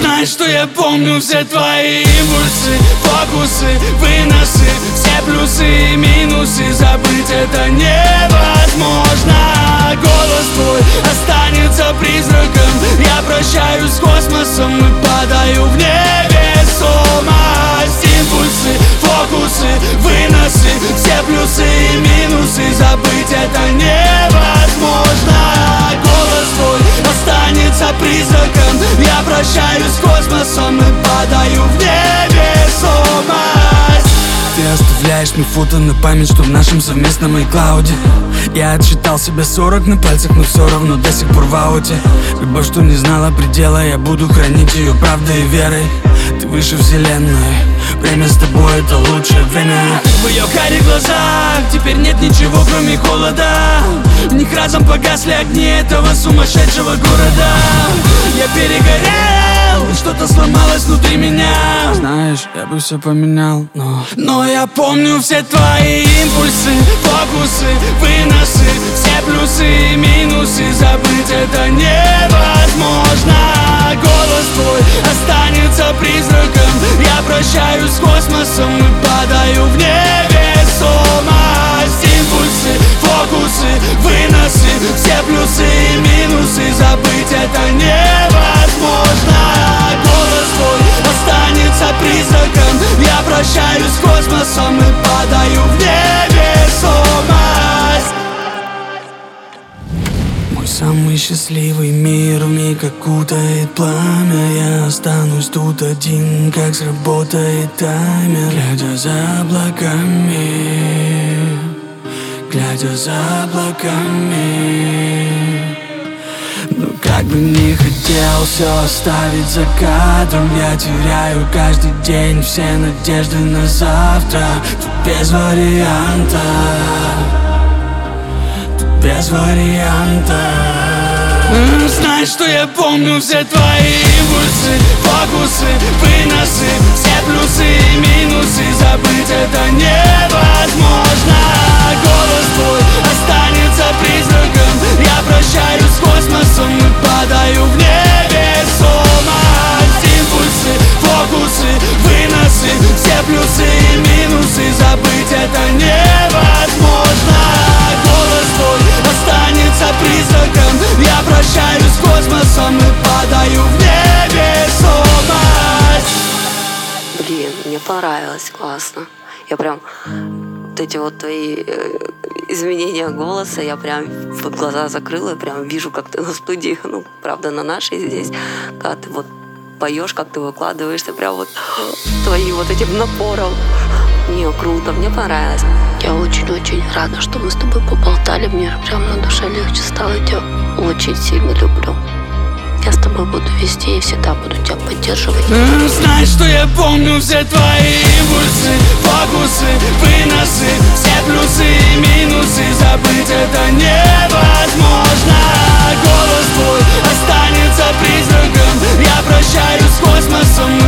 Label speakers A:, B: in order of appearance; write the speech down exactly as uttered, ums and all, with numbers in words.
A: Знай, что я помню все твои импульсы, фокусы, выносы, все плюсы и минусы. Забыть это невозможно. Голос твой останется призраком. Я прощаюсь с космосом и падаю в невесомость. Импульсы, фокусы, выносы, все плюсы и минусы. Забыть это невозможно. Голос твой останется призраком. Я прощаюсь с космосом и падаю в невесомость. Ты оставляешь мне фото на память, что в нашем совместном iCloud. Я отсчитал себе сорок на пальцах, но все равно до сих пор в ауте. Любовь, что не знала предела, я буду хранить ее правдой и верой. Ты выше вселенной, время с тобой это лучшее время. В ее карих глазах теперь нет ничего, кроме холода. В них разом погасли огни этого сумасшедшего города. Я перегорел, что-то сломалось внутри меня. Знаешь, я бы все поменял, но Но я помню все твои импульсы, фокусы, выносы, все плюсы и минусы. Забыть это невозможно. Голос твой останется призраком. Я прощаюсь с космосом и падаю в невесомость. Импульсы, фокусы, выносы, все плюсы и минусы. Забыть это невозможно. Голос твой останется призраком. Я прощаюсь с космосом и падаю в невесомость. Мой самый счастливый мир вмиг окутает пламя. Я останусь тут один, как сработает таймер. Глядя за облаками, глядя за облаками. Но как бы не хотел все оставить за кадром, я теряю каждый день все надежды на завтра. Тут без варианта, тут без варианта. Знай, что я помню все твои импульсы, фокусы, выносы, все плюсы и минусы. Забыть это невозможно. Голос твой останется призраком. Я прощаюсь с космосом и падаю в невесомость. Импульсы, фокусы, выносы, все плюсы и минусы. Забыть это невозможно. Голос твой останется призраком. Я прощаюсь с космосом и падаю в невесомость.
B: Блин, мне понравилось, классно. Я прям, вот эти вот твои э, изменения голоса, я прям вот глаза закрыла и прям вижу, как ты на студии, ну, правда, на нашей здесь, когда ты вот поешь, как ты выкладываешься, прям вот твоим вот этим напором. Не, круто, мне понравилось. Я очень-очень рада, что мы с тобой поболтали. Мне прям на душе легче стало. Я тебя очень сильно люблю. Я с тобой буду везде и всегда буду тебя поддерживать.
A: Знай, что я помню все твои импульсы, фокусы, выносы, все плюсы и минусы. Забыть это невозможно. Голос твой останется призраком. Я прощаюсь с космосом